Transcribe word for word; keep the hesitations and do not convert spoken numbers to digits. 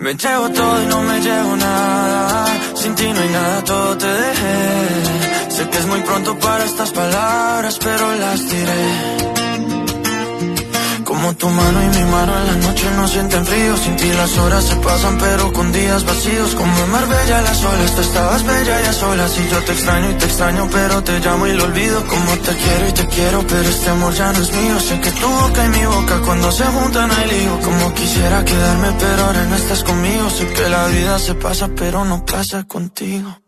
Me llevo todo y no me llevo nada. Sin ti no hay nada, todo te dejé. Sé que es muy pronto para estas palabras, pero las diré. Como tu mano y mi mano en la noche no sienten frío. Sin ti las horas se pasan pero con días vacíos. Como en Marbella las olas, tú estabas bella y a solas. Y yo te extraño y te extraño pero te llamo y lo olvido. Como te quiero y te quiero pero este amor ya no es mío. Sé que tu boca y mi boca cuando se juntan hay lío. Como quisiera quedarme pero ahora no estás conmigo. Sé que la vida se pasa pero no pasa contigo.